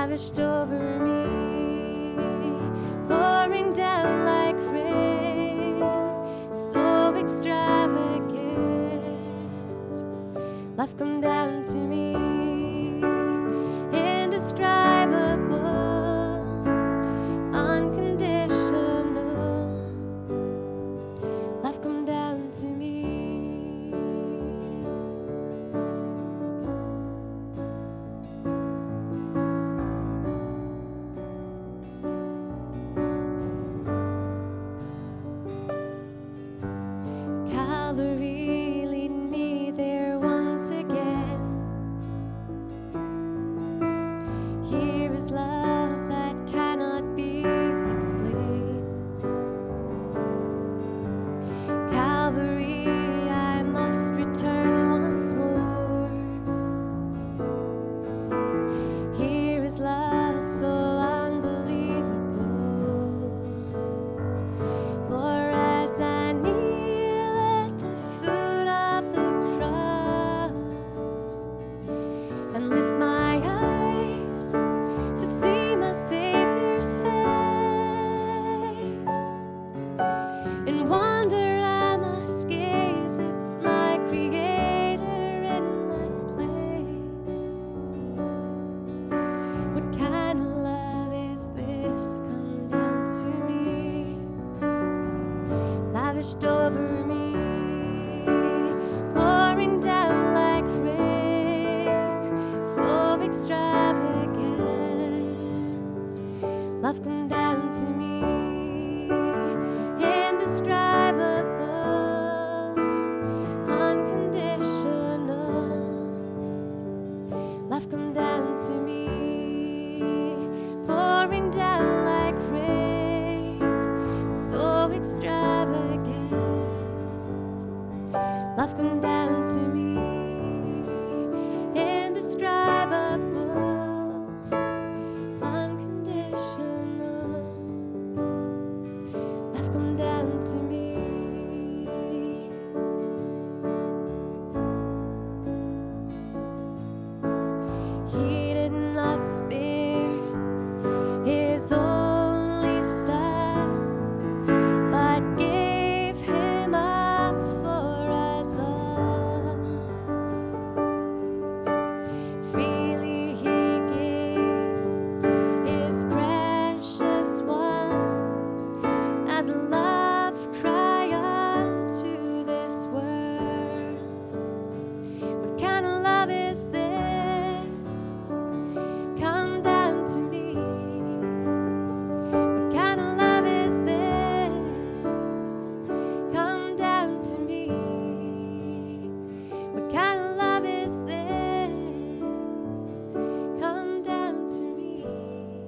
lavished over me, pouring down like rain, so extravagant. Love come down to me, indescribable, unconditional. Love come down to me. Calvary, lead me there once again. Here is love that cannot be explained. Calvary, I must return once more. Here is love so unbelievable. For as I kneel at the foot of the cross and lift my eyes to see my Savior's face, in wonder I must gaze, it's my Creator in my place. What kind of love is this? Come down to me, lavished over me, pouring down like rain, so extravagant. Love come down to me, indescribable, unconditional. Love come down to me, pouring down like rain, so extravagant. Love come down to me, indescribable, unconditional. Love come down to me. He did not spare His only Son, but gave Him up for us all. Freely He gave His precious one as a love cry unto this world. What kind of love is this? Come down to me. What kind of love is this? Come down to me. What kind of love is this? Come down to me.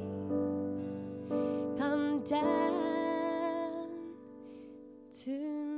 Come down to me.